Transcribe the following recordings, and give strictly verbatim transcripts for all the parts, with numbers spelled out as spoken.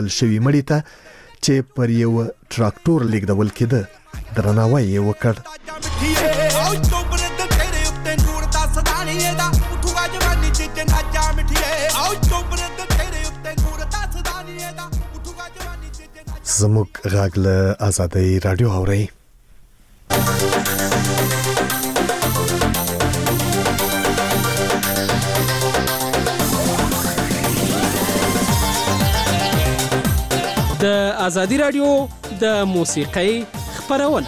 شوي مړي ته چې پر یو تراکټور لیږدول کېده درناوی یې وکړ. زموږ غږ له آزادۍ رادیو اورئ. د آزادۍ رادیو د موسیقۍ خپرونه.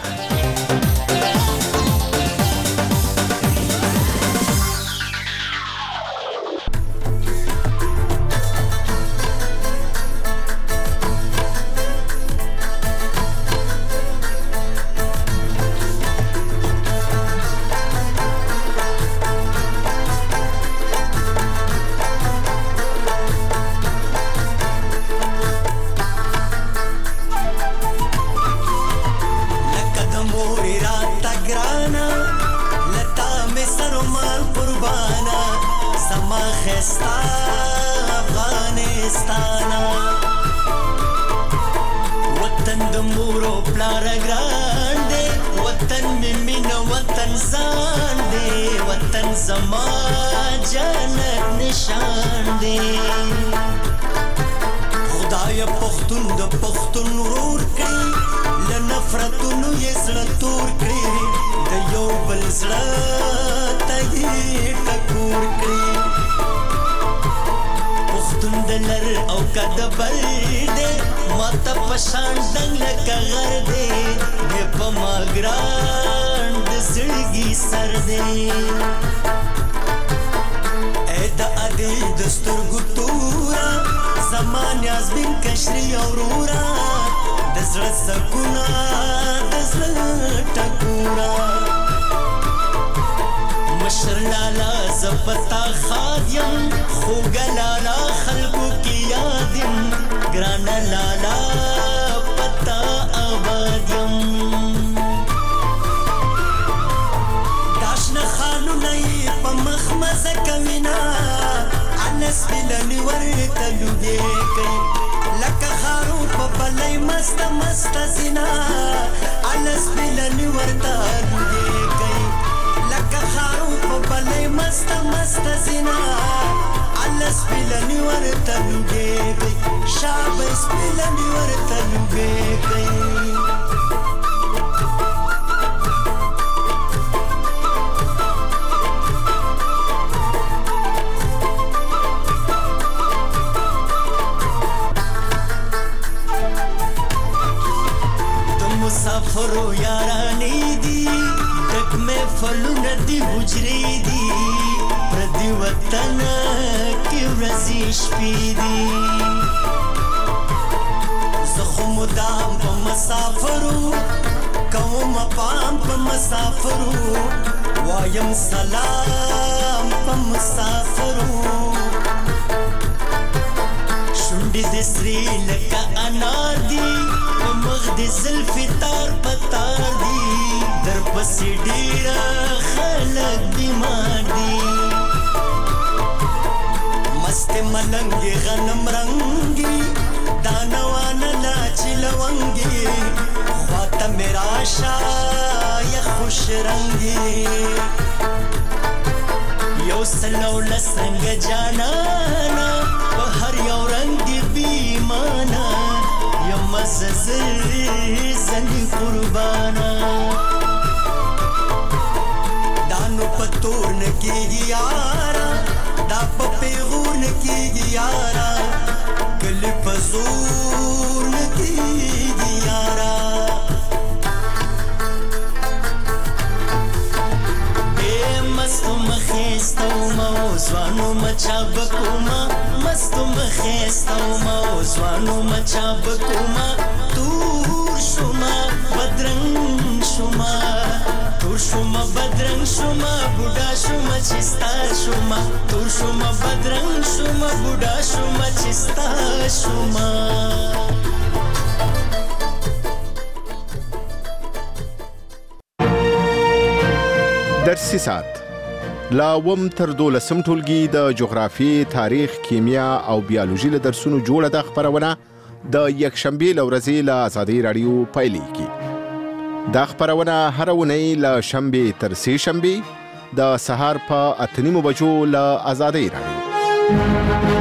درسي ساعت لا وم تر دولسم ټولګي د جغرافي، تاریخ، کیمیا او بیولوژي له درسونو جوړه ده خبرونه د یکشنبې له ورځې له ازادۍ راډیو پیلېږي. دا خپرونه هره اونۍ له شنبې تر سې شنبې د سهار په اته نیمو بجو له ازادۍ راډیو.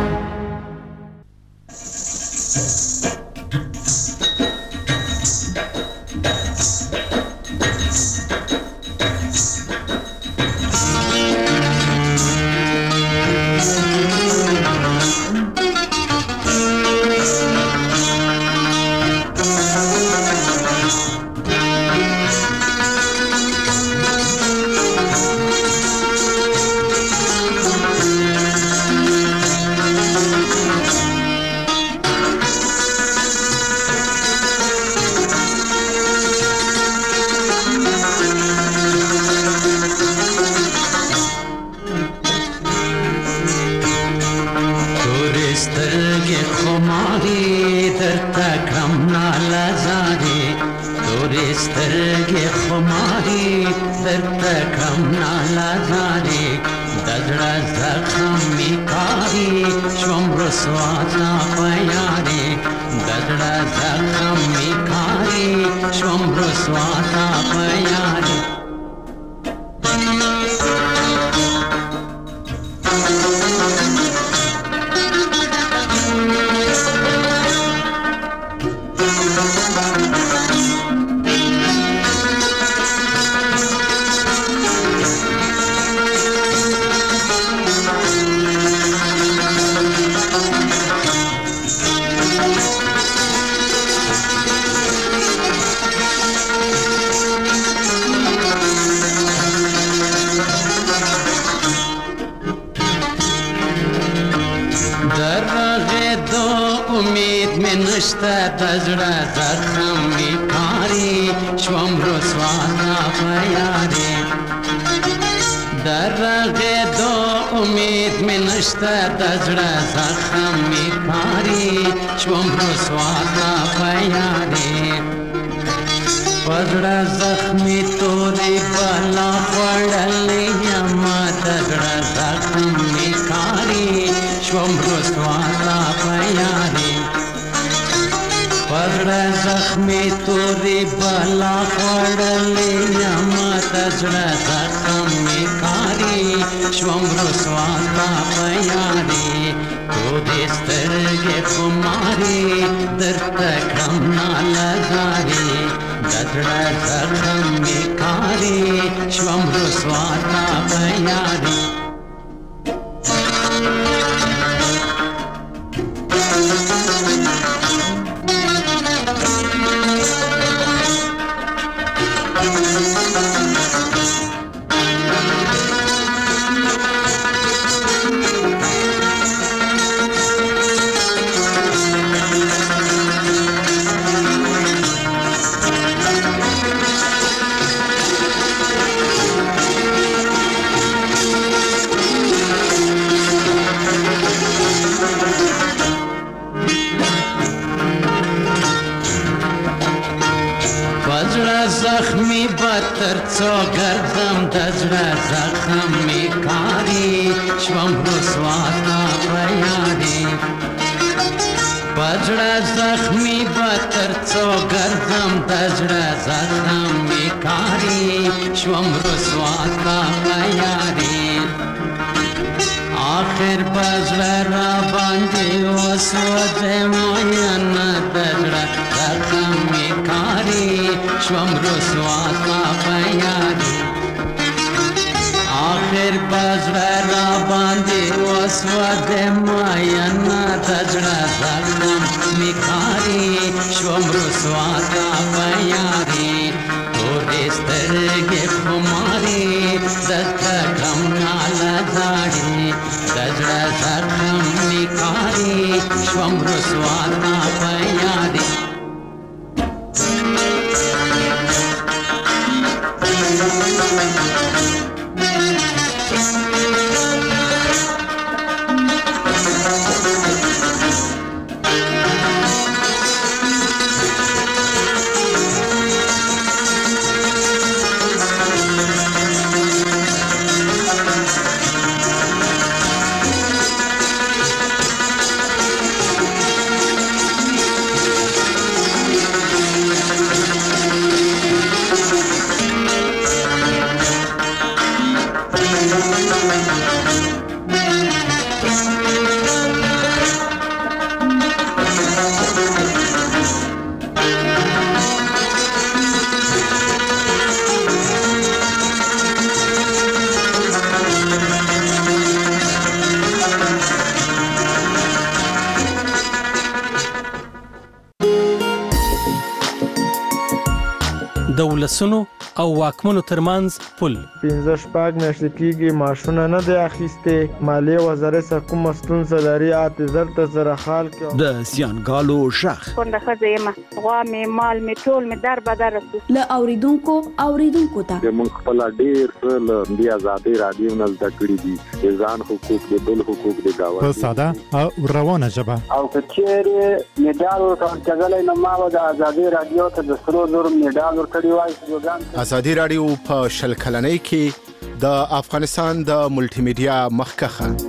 د ولسونو او واکمنو ترمنځ پل. پنځه شپږ میاشتې کېږي ماشونه نه دی اخیستې. مالیې وزارت څخه کومه ستونزه لري اته زر ته زره خال کې د سیانګالو شخ کونډه ښځه یم، غوا مې مال مې ټول مې در بدر رسو. له اوریدونکو اوریدونکو ته موږ خپل ډیر څه له دې آزادۍ رادیو نه زده کړي دي، د ځان حقوق د بل حقوق د گاونډي په ساده او روانه ژبه. او کچېرې میډال ورکول کېدلی نو ما به د آزادۍ رادیو ته د سرو زرو میډال ورکړی وای. آزادۍ رادیو په شل کلنۍ کې د افغانستان د ملټي میډیا مخکخه.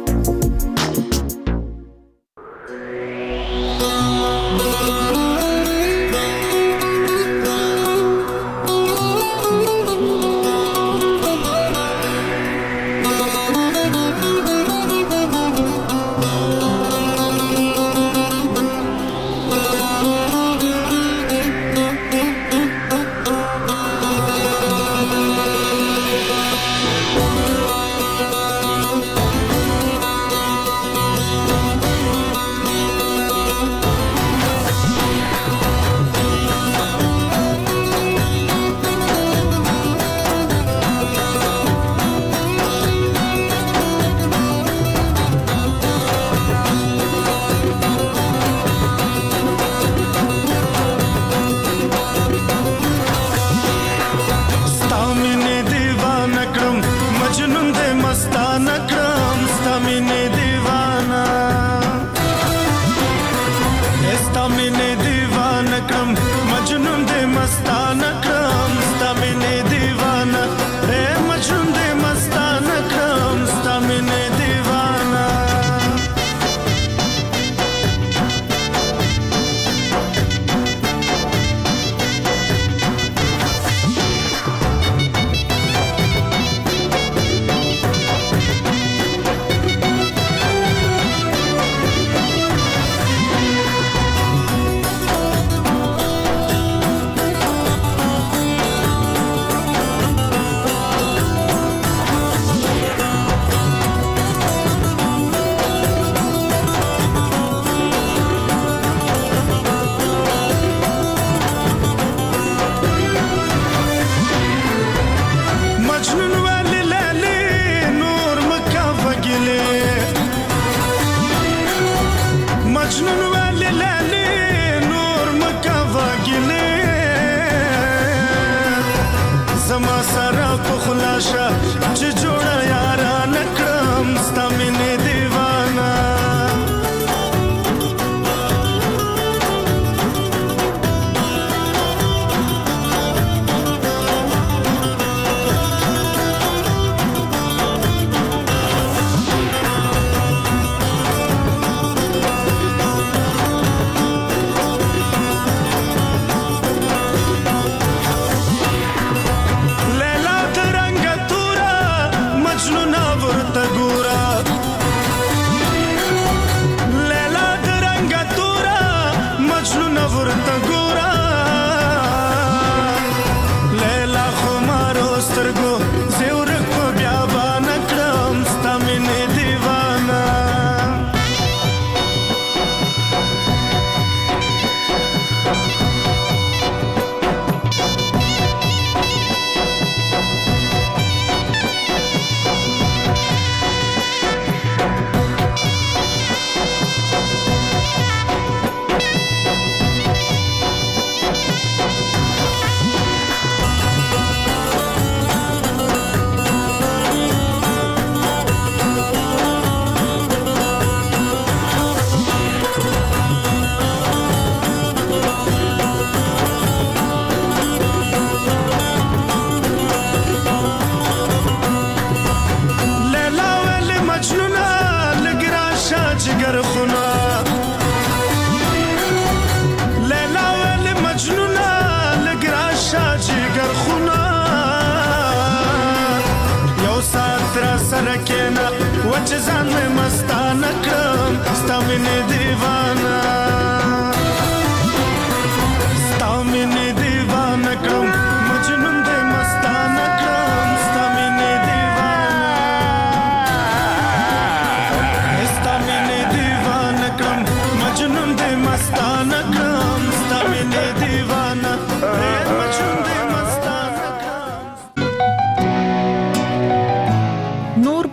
مستانه کم ستا مینې دیوانه ډېر مجنون دی مست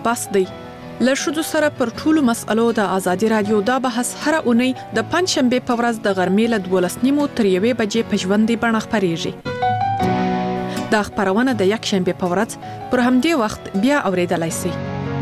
بس دی. له ښځو سره پر ټولو مسألو د ازادي رادیو دا بحث هره اونۍ د پنجشنبې په ورځ د غرمې له دولس نیمو تر یوې بجې په ژوندۍ بڼه خپرېږي. دا خپرونه د یکشنبې په ورځ پر همدې وخت بیا اورېدلی سئ.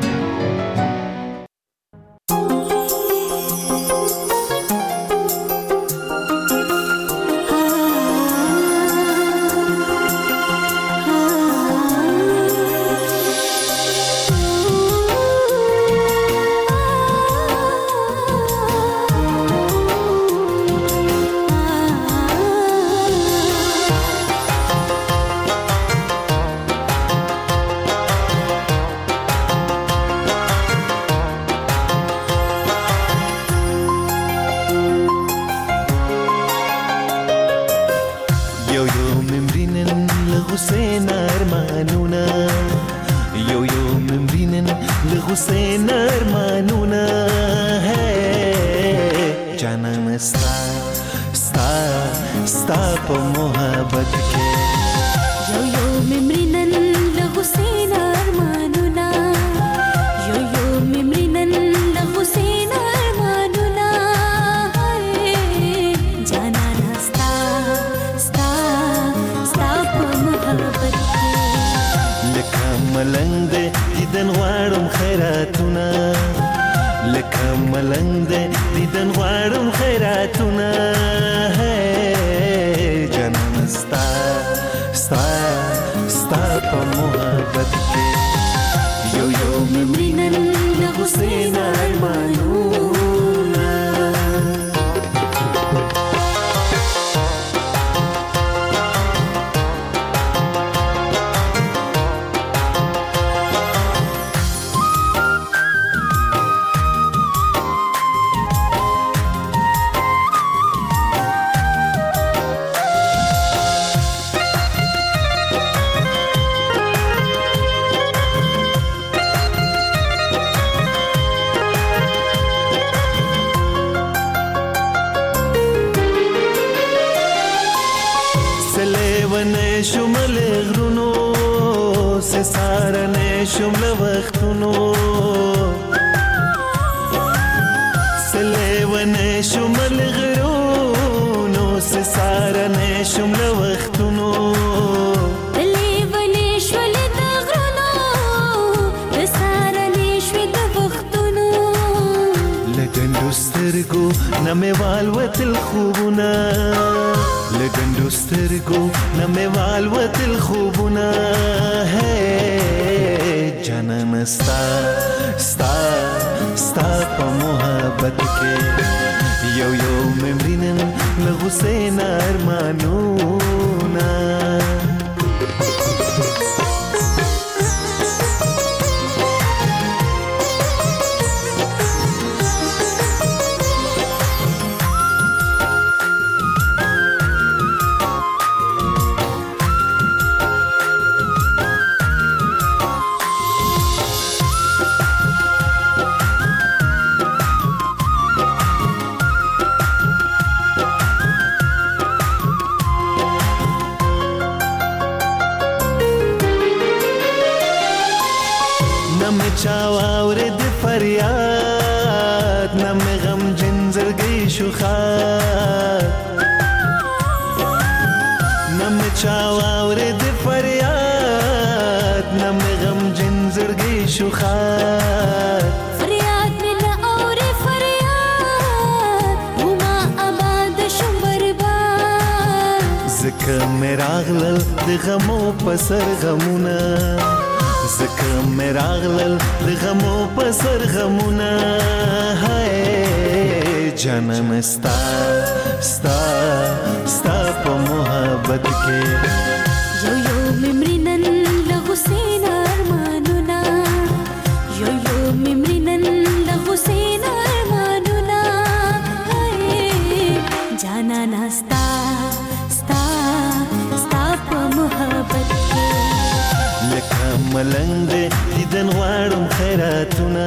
ملنګ دې دیدن غواړم خیراتونه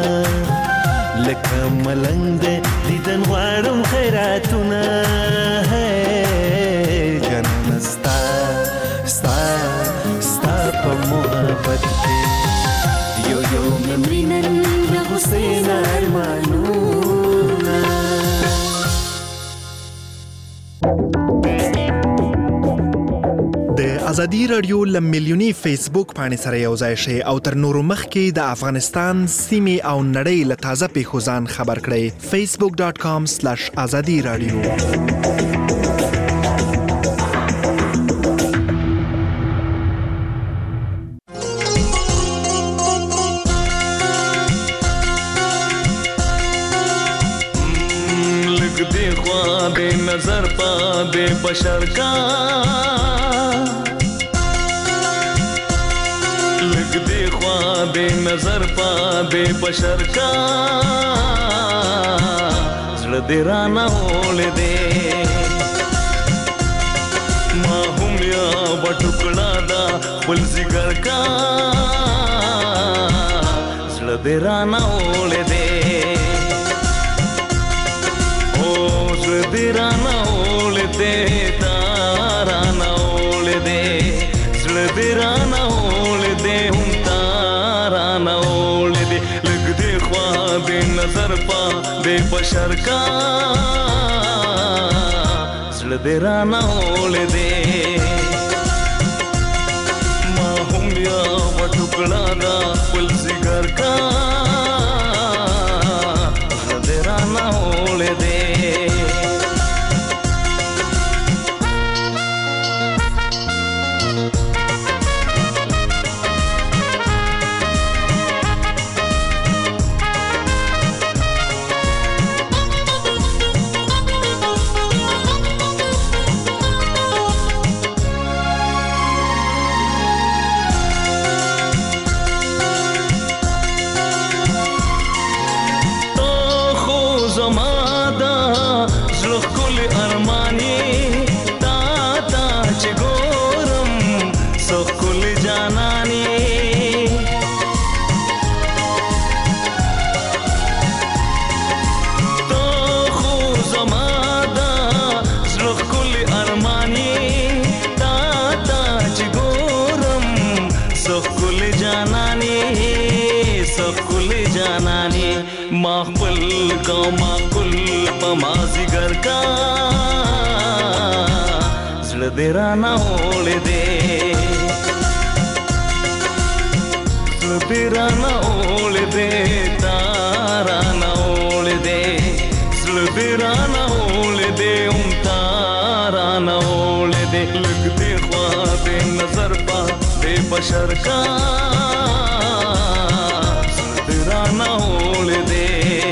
لکه ملنګ دې دیدن غواړم خیراتونه جنم ستا ستا ستا په محبت کې یو یو ممرینه ازادي رادیو له میلیوني فیسبوک باندې سره یو ځای شي او تر نورو مخکې د افغانستان سیمې او نړۍ له تازه پیښو ځان خبر کړئ. facebook dot com slash azadi radio. नजर पा दे बशर का लग दे ख्वाब नजर पा दे बशर का जड़ दे राना ओले दे माहूम या बटुकड़ा दा फुल जिगर का जड़ दे राना ओले दे दिराना ओले दे ताराना ओले दे जड़ दिराना ओले दे हम ताराना ओले दे लग दे ख्वाब नजर पा दे बशर का जड़ दिराना ओले दे माहूम या बटुकड़ा दा फुल जिगर का जड़ दिराना ओले दे दिराना ओले दे दिराना ओले दे ताराना ओले दे दिराना ओले दे उम ताराना ओले दे लग दे ख्वाब नजर पा दे बशर का दिराना ओले दे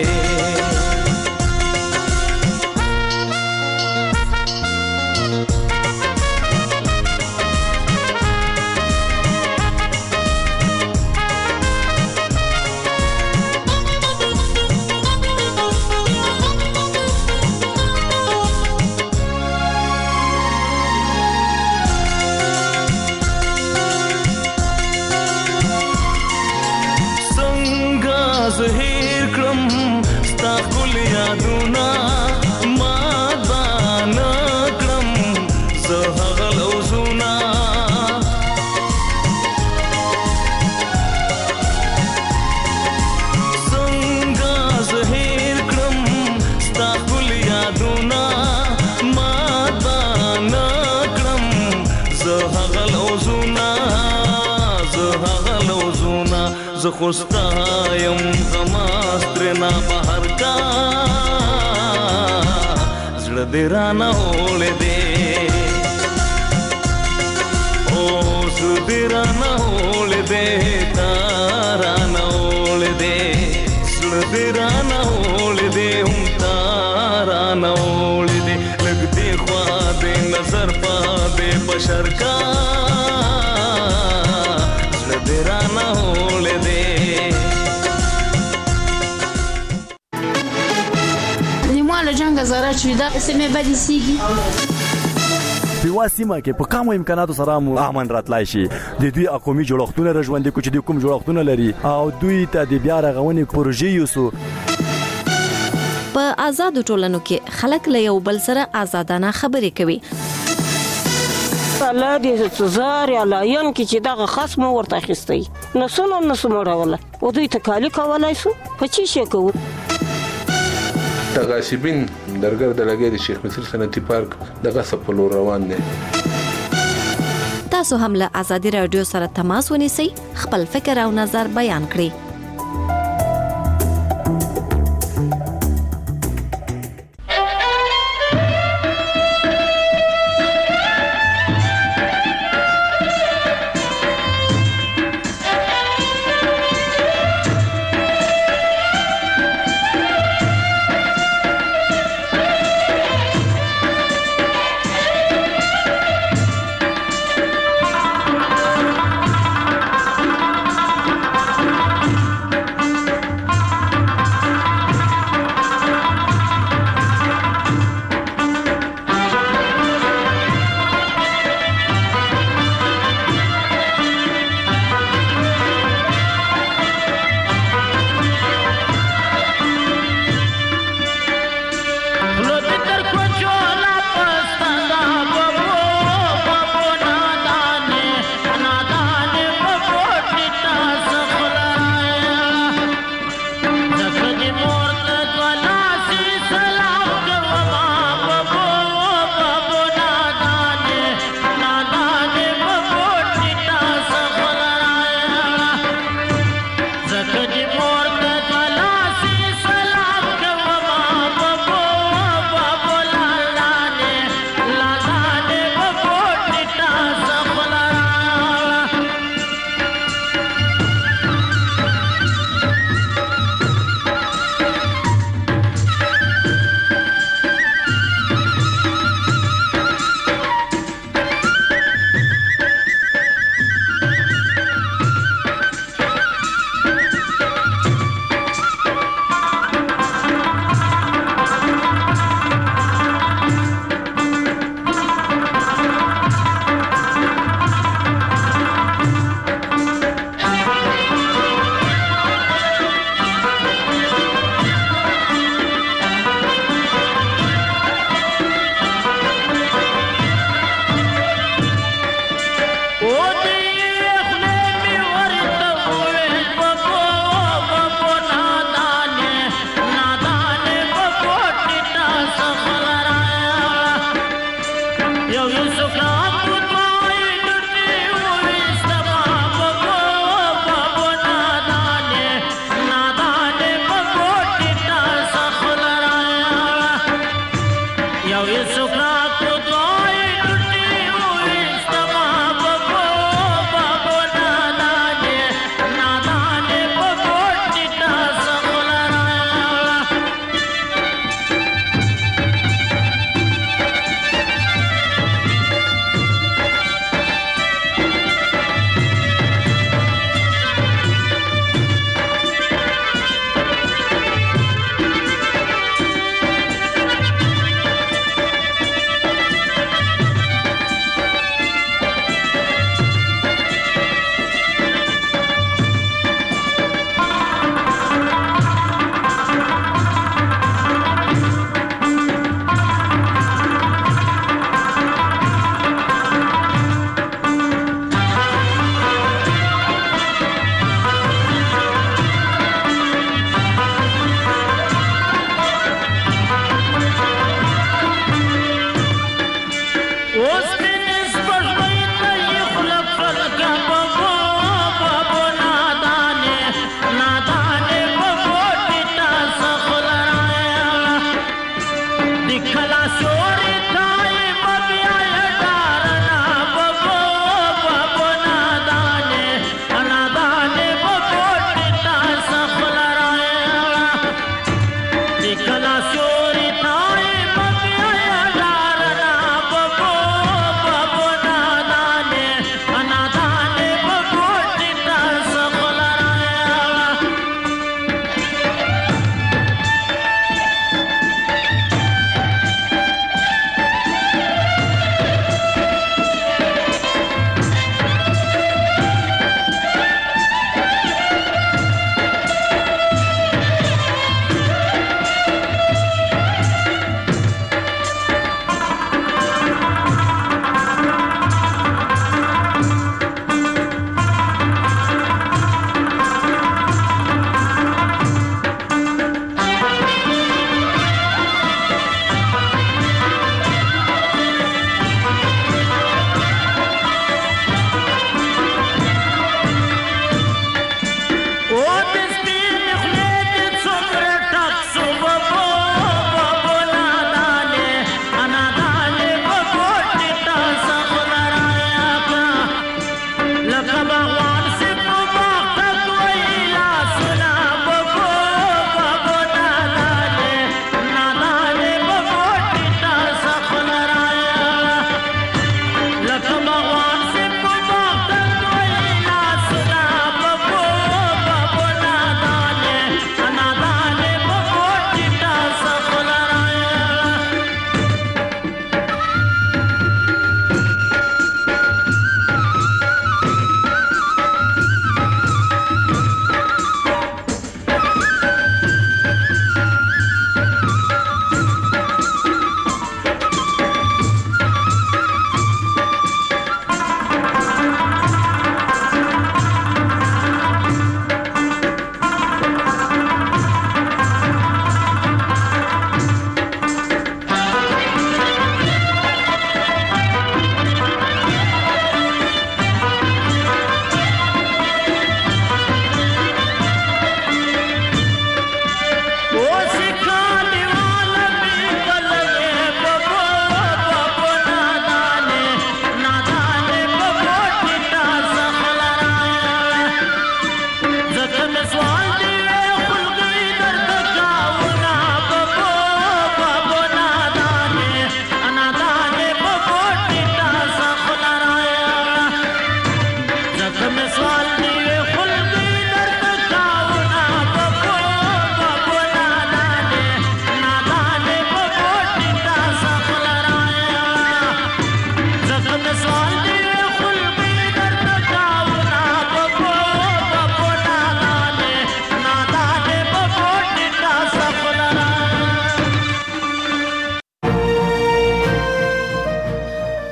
खुस्तायम समास्त्रना बाहर का जड़ दिराना ओले दे ओ सुदिराना ओले दे ताराना ओले दे जड़ दिराना ओले दे हम ताराना ओले दे लग दे ख्वाब नजर पा दे बशर का जड़ दिराना ओले दे جنگ زاره چې دا سمې بدې سیږي په واسمه کې په کومو امکاناتو سره مو امن راتلای شي د دوی اقومي جوړښتونه رژوندې کوچ د کوم جوړښتونه لري او دوی ته د بیا رغونې پروژې یوسو په آزاد ټولنو کې خلک له یو بل سره آزادانه خبرې کوي الله دې څزار یا لاین کې چې دغه خصم ورته خستي نسونه نسمه راوله او دوی تکالی کولای شو په چی شي کوو تغاسبین درګر د لګې د شیخ مصر صنعتي پارک دغه سپلو روان دي تاسو هم له آزادي رادیو سره تماس ونیسئ، خپل فکر او نظر بیان کړئ.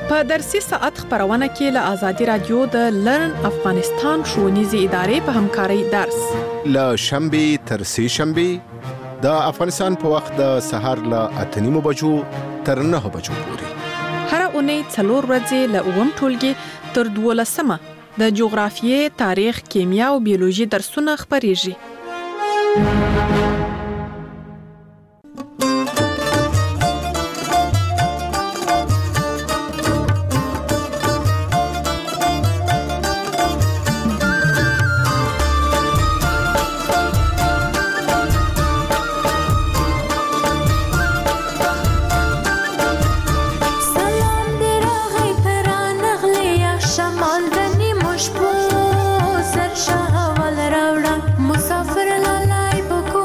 په درسي ساعت خبرونه کې له آزادي رادیو د لرن افغانستان ښوونیزې ادارې په همکارۍ درس له شنبې تر سې شنبې د افغانستان په وخت د سهار له اته نیمو بجو تر نهه بجو پورې هر اونۍ څلور ورځې له اووم ټولګي تر دولسمه د جغرافیې، تاریخ، کیمیا او بیولوژي درسونه خبرېږي. مسافر لاله په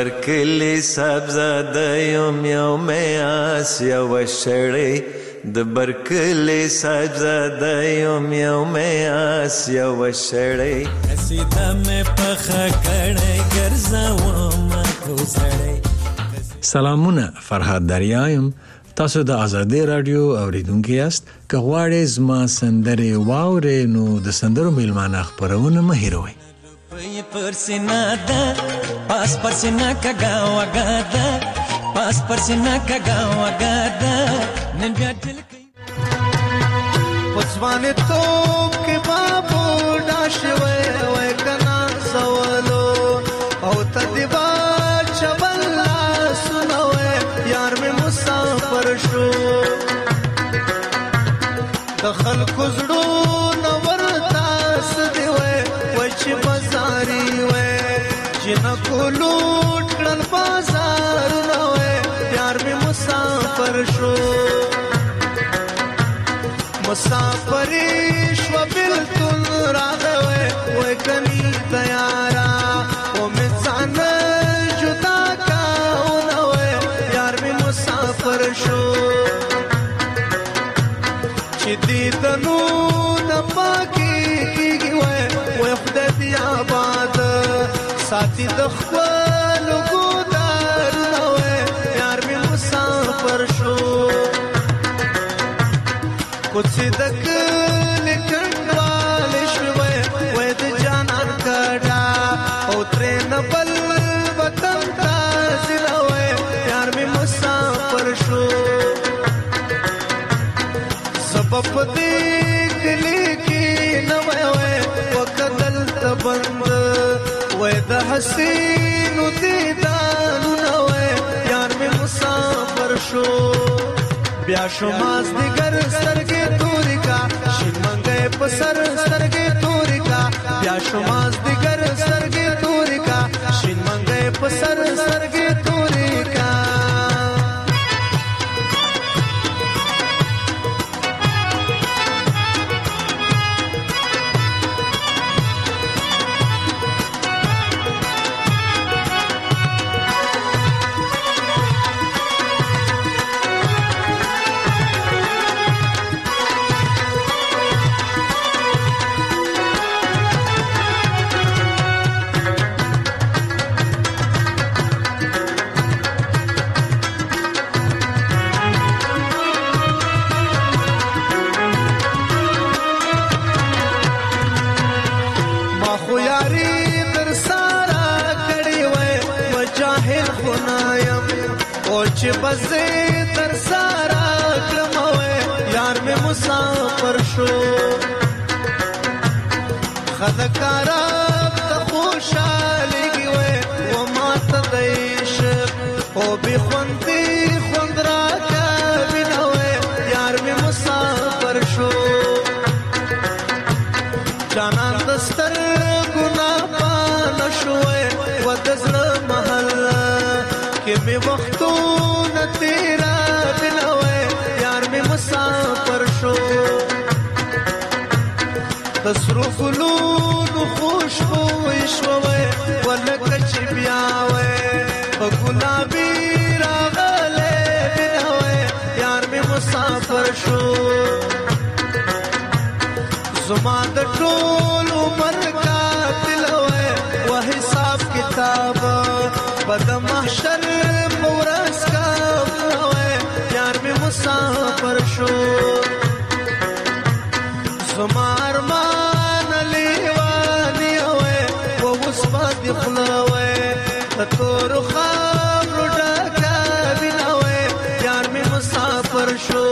برکلی سبزاده یم یو میاس یو شړی د برکلی سبزاده یم یو میاس یو شړی قصیده مې پخه کړی ګرځوم کوسړی. سلامونه، فرهاد دریا یم. تاسو د آزادۍ رادیو اوریدونکي یاست. که غواړئ زما سندرې واورئ نو د سندرو میلمانه خپرونه مه هېروئ. پر سینا ده پاس پر سینا کګا وګا ده پاس پر سینا کګا وګا ده نن بیا دل کوي پسوانه توپ کې بابو داشوي وای کنا سوالو او تدبا چبلا سنوي یار مې مسافر شو دخل کوزړو نور تاس دی وای وچ بازاري وای جن کو لوټ کړل بازار نو وای یار مې مسافر شو مسافری شو بلتون راغوي وای کني تیارا او مې ځان جدا کاو نو وای یار مې مسافر شو چې دې تنو د پاکي کیږي وای وای خدای دې آباد ساتي د خپل ګودار نو وای یار مې مسافر شو کوڅ دک لیکړوال شوي وای د جانان کډا او ترن بل وطن ته زلوي یار مې مسافر شو سبب دې کلی کې نو وای وکدل تبند وای د حسین دې دانو نو وای یار مې مسافر شو بیا شماز دیگر سترګې توري کا شین منګې په سر سترګې توري کا بیا شماز دیگر سترګې توري کا شین منګې په سر سترګې توري کا چې بزې تر سارا کړم وې یار مې مسافر شو خدکارا ته خوشاله وې و ماته دیش او به خوندې خوند را کا بنوې یار مې مسافر شو جانان دستر ګنا پان شوې و دزړه محل کې مې وختو تیرا بنوے یار میں مسافر شو تسرو گلون خوشبو شوے ولکچ بیاوے گلابی راغلے بنوے یار میں مسافر شو زمان د ټول عمر قاتل وے وہ حساب کتاب بد محشر پورس کا یار میں مسافر شو زمار مان لیوانی ہوئے وہ وسبت خلوے تطور خام ڈاکا بنا ہوئے یار میں مسافر شو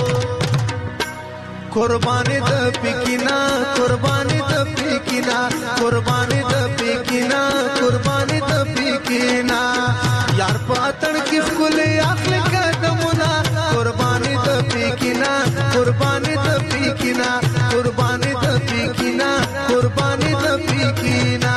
قربانی د پکینا قربانی د پکینا قربانی د پکینا قربانی د پکینا یار پاتن کی خله اخل قدمنا قربانی د پکینا قربانی د پکینا قربانی د پکینا قربانی د پکینا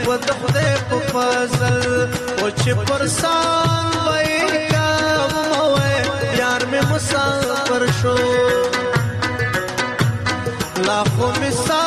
و د خدای په فضل او چې پر سان وای کام وای یار مې مسافر شو لا خو مسافر